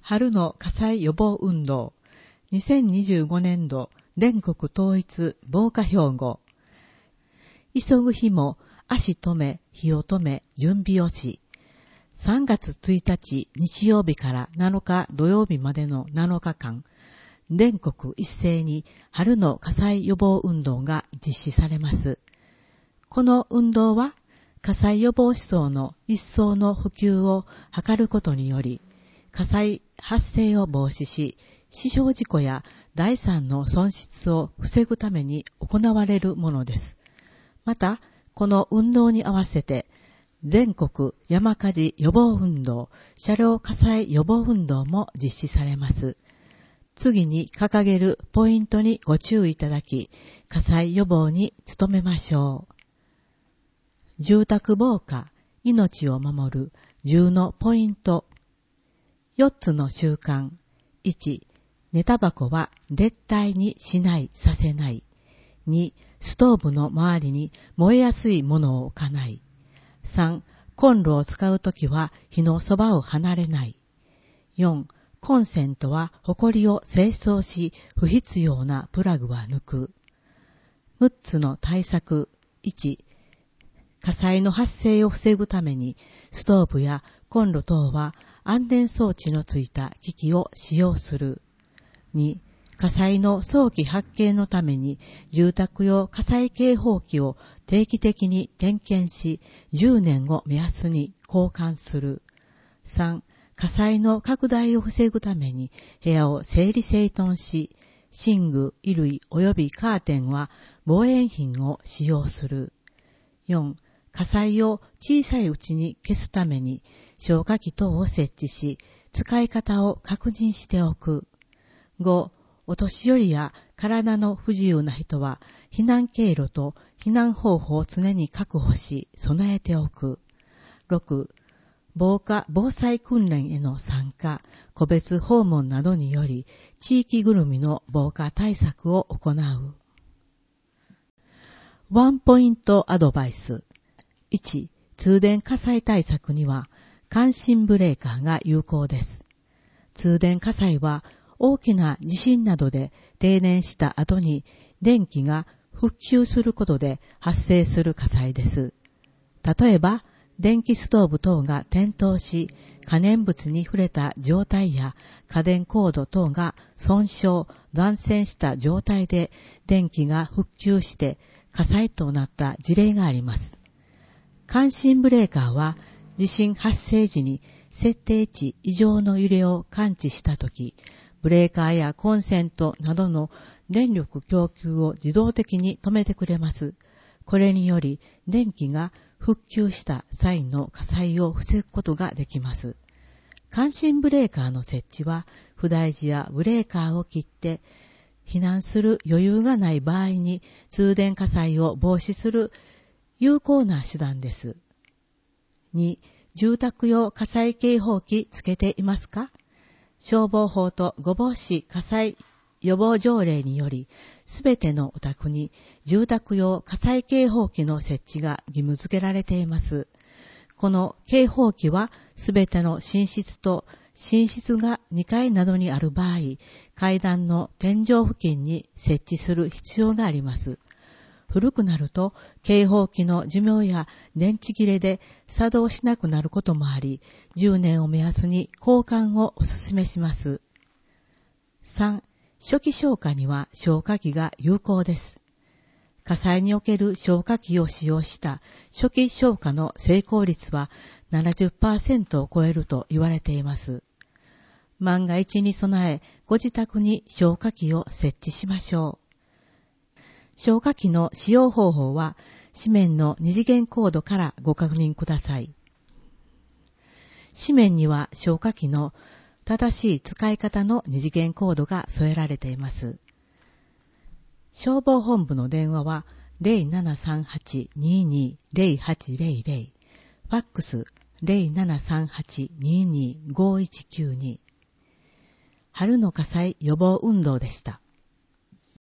春の火災予防運動2025年度全国統一防火標語。急ぐ日も足止め火を止め準備をし、3月1日日曜日から7日土曜日までの7日間、全国一斉に春の火災予防運動が実施されます。この運動は火災予防思想の一層の普及を図ることにより、火災発生を防止し、死傷事故や財産の損失を防ぐために行われるものです。また、この運動に合わせて、全国山火事予防運動、車両火災予防運動も実施されます。次に掲げるポイントにご注意いただき、火災予防に努めましょう。住宅防火、命を守る10のポイント。4つの習慣。1、寝タバコは絶対にしない、させない。2、ストーブの周りに燃えやすいものを置かない。3、コンロを使うときは火のそばを離れない。4、コンセントはホコリを清掃し、不必要なプラグは抜く。6つの対策。1、火災の発生を防ぐために、ストーブやコンロ等は安全装置のついた機器を使用する。2、火災の早期発見のために、住宅用火災警報器を定期的に点検し、10年を目安に交換する。3、火災の拡大を防ぐために、部屋を整理整頓し、寝具、衣類及びカーテンは防煙品を使用する。4、火災を小さいうちに消すために消火器等を設置し、使い方を確認しておく。5、お年寄りや体の不自由な人は避難経路と避難方法を常に確保し備えておく。6、防火・防災訓練への参加、個別訪問などにより地域ぐるみの防火対策を行う。ワンポイントアドバイス。1、通電火災対策には、感震ブレーカーが有効です。通電火災は、大きな地震などで停電した後に、電気が復旧することで発生する火災です。例えば、電気ストーブ等が点灯し、可燃物に触れた状態や家電コード等が損傷、断線した状態で電気が復旧して火災となった事例があります。感震ブレーカーは地震発生時に設定値以上の揺れを感知したとき、ブレーカーやコンセントなどの電力供給を自動的に止めてくれます。これにより電気が復旧した際の火災を防ぐことができます。感震ブレーカーの設置は不大事やブレーカーを切って避難する余裕がない場合に通電火災を防止する有効な手段です。2、住宅用火災警報器つけていますか？消防法と御坊市火災予防条例により、すべてのお宅に住宅用火災警報器の設置が義務付けられています。この警報器はすべての寝室と寝室が2階などにある場合、階段の天井付近に設置する必要があります。古くなると警報器の寿命や電池切れで作動しなくなることもあり、10年を目安に交換をお勧めします。3、初期消火には消火器が有効です。火災における消火器を使用した初期消火の成功率は 70% を超えると言われています。万が一に備え、ご自宅に消火器を設置しましょう。消火器の使用方法は、紙面の二次元コードからご確認ください。紙面には消火器の正しい使い方の二次元コードが添えられています。消防本部の電話は 0738-22-0800、ファックス 0738-22-5192。春の火災予防運動でした。